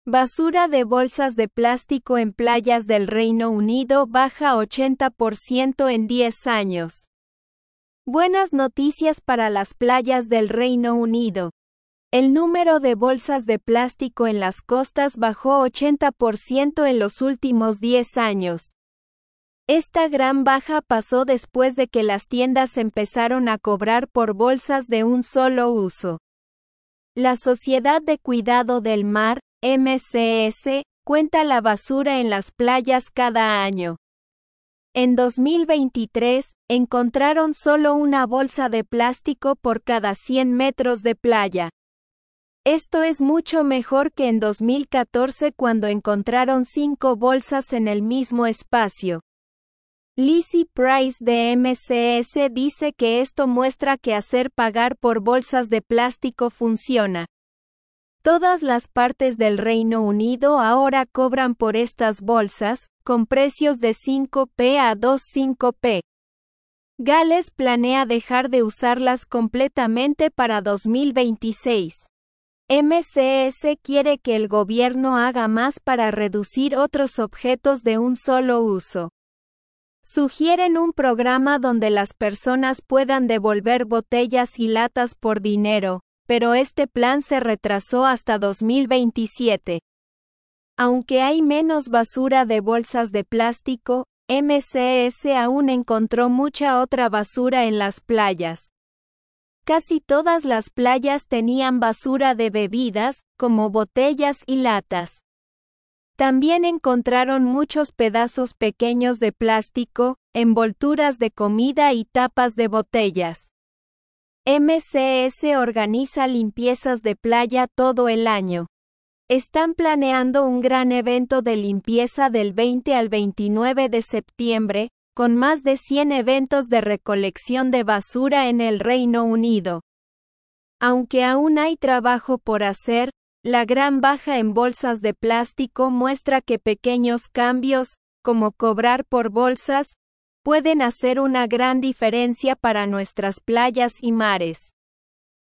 Basura de bolsas de plástico en playas del Reino Unido baja 80% en 10 años. Buenas noticias para las playas del Reino Unido. El número de bolsas de plástico en las costas bajó 80% en los últimos 10 años. Esta gran baja pasó después de que las tiendas empezaron a cobrar por bolsas de un solo uso. La Sociedad de Cuidado del Mar, MCS, cuenta la basura en las playas cada año. En 2023, encontraron solo una bolsa de plástico por cada 100 metros de playa. Esto es mucho mejor que en 2014 cuando encontraron 5 bolsas en el mismo espacio. Lizzie Price de MCS dice que esto muestra que hacer pagar por bolsas de plástico funciona. Todas las partes del Reino Unido ahora cobran por estas bolsas, con precios de 5p a 2,5p. Gales planea dejar de usarlas completamente para 2026. MCS quiere que el gobierno haga más para reducir otros objetos de un solo uso. Sugieren un programa donde las personas puedan devolver botellas y latas por dinero, pero este plan se retrasó hasta 2027. Aunque hay menos basura de bolsas de plástico, MCS aún encontró mucha otra basura en las playas. Casi todas las playas tenían basura de bebidas, como botellas y latas. También encontraron muchos pedazos pequeños de plástico, envolturas de comida y tapas de botellas. MCS organiza limpiezas de playa todo el año. Están planeando un gran evento de limpieza del 20 al 29 de septiembre, con más de 100 eventos de recolección de basura en el Reino Unido. Aunque aún hay trabajo por hacer, la gran baja en bolsas de plástico muestra que pequeños cambios, como cobrar por bolsas, pueden hacer una gran diferencia para nuestras playas y mares.